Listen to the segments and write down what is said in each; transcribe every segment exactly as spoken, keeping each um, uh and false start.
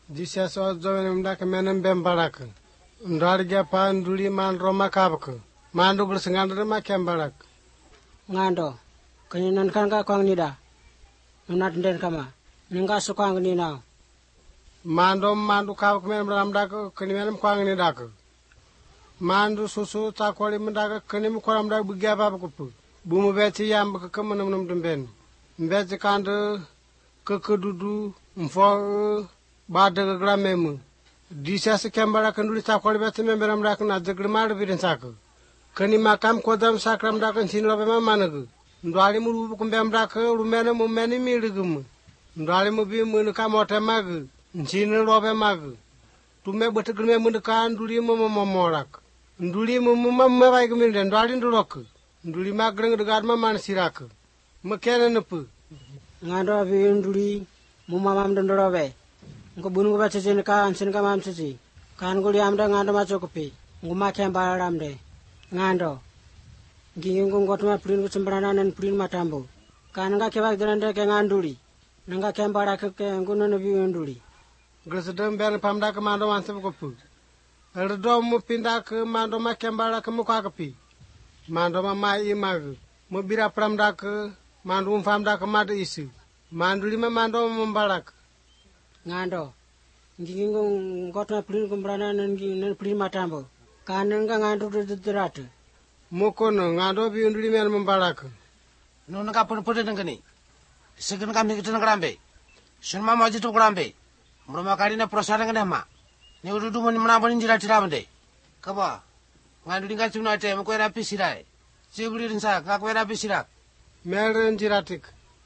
Disa so zomen mdak menem bembarak. Ndarga pan duli man roma kabak. Mandu gulsengandre ma kembarak. Ngando. Kanyinan kan ka kwang nida. Nunat den kama. Ningka sukwang ni now. Mando mandu kabak menem ramdak kanimenem kwang ni dak. Mandu susu takwali mendak kanim kwaram dak bugaba bakupu. Bumu beti yam kakamanam num dumben. Mbeti kande kekedudu mfo badaga gramemu. Disa se kembara kanduli takwali beti memberam dak na degrimar bidin sak. Kani makam kodam sakram dak sinlo bema manag. Ndwali mu rubu kumbem dak rumene mu meni miligum. Ndwali mu bi mu ka mota mag. Nsin lobe mag. Tume bete grime mu ka nduli mu mu morak. Nduli mu mu mamma bay guminde ndwali ndulok. Nduli magreng degar ma man sirak. Mekene nepu. Ngando bi nduli mu mamam ndorobe. Ngo bunu ba cece ka ansin ka mam cece. Kan guli amda ngando ma chokopi. Nguma kemba ramde. Ngando. Gingi ngotma prin ku sembrana nan prin matambo. Kan nga kebak denande ke nganduli. Nga kemba ra ke ngono no bi nduli. Gresdem ben pamda ka mando man sebe kopu. Erdo mu pinda ke mando ma kemba ra ke mu ka kapi. Mando ma mai imag. Mu bira pramda ke mando um famda ke mad isi. Manduli ma mando membarak. Ngando. Gingi ngotma prin ku sembrana nan nan prin matambo. Kan nga ngando de Mukono ngado bi unduli men membarak. Nuna ka pun pun dengani. Segan kami kita ngrambe. Sunma maji tu ngrambe. Mroma kali na prosara ngane ma. Ni ududu moni mana bani jira tira bande. Kaba. Ngadu dinga cuna te mo ko rapi sirai. Cibuli rinsa ka ko rapi sirak. Meren jiratik.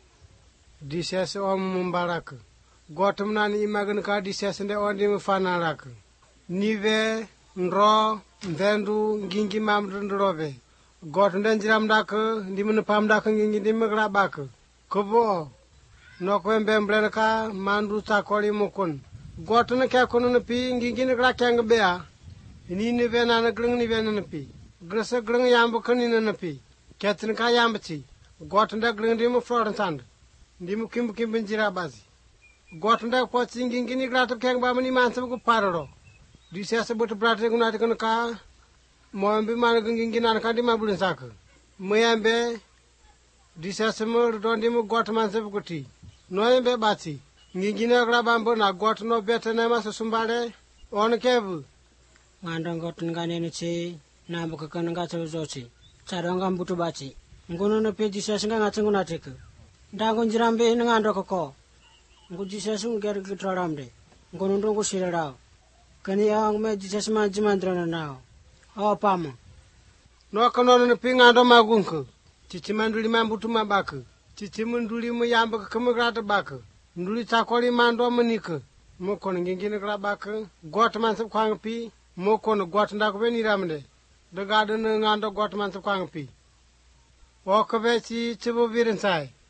Dises om membarak. Gotum nan imagan ka dises nde ondi me fanarak. Nive nro ndendu ngingi mam ndrobe. Got nden jiram dak ndimun pam dak ngingi dim gra bak. Kobo no ko mbembre ka mandu ta koli mukun. Got ne ka kono ne pi ngingi ne gra kang bea. Ni ne vena na grung ni vena ne pi. Grasa grung yambu kani ne pi. Ketin ka yambti. Got nda grung dim floren sand. Ndim kim kim binjira bazi. Got nda ko ngingi ni gra to kang ba mani mansam ko paroro. Disa sebut berarti guna tekan ka mau ambil mana gengging ginan kan di mabulin sak. Mau ambil disa semur don di mu got man sebut kuti. No ambil bati. Gingina grabam berna got no bete nama sesumbale on kebu. Ngandang got ngane ni ce na buka kan nga ce zoci. Cadang ngam butu baci. Ngono no pe disa singa ngaceng guna tek. Dangon jirambe ngando koko. Ngu disa sung ger gitraramde. Ngono ndongo sirarao. Kani ang me Jesus ma jimandra na nao. Oh pama. No kanono ne pinga ndo magunku. Cici manduli mambutu mabaka. Cici manduli mu yamba kamagrata baka. Nduli takoli mando manika. Moko ngingine gra baka. Got man sab kwang pi. Moko no got ndak be ni ramde. De gade ne ngando got man sab kwang pi. Wakabe ci cibo birin sai.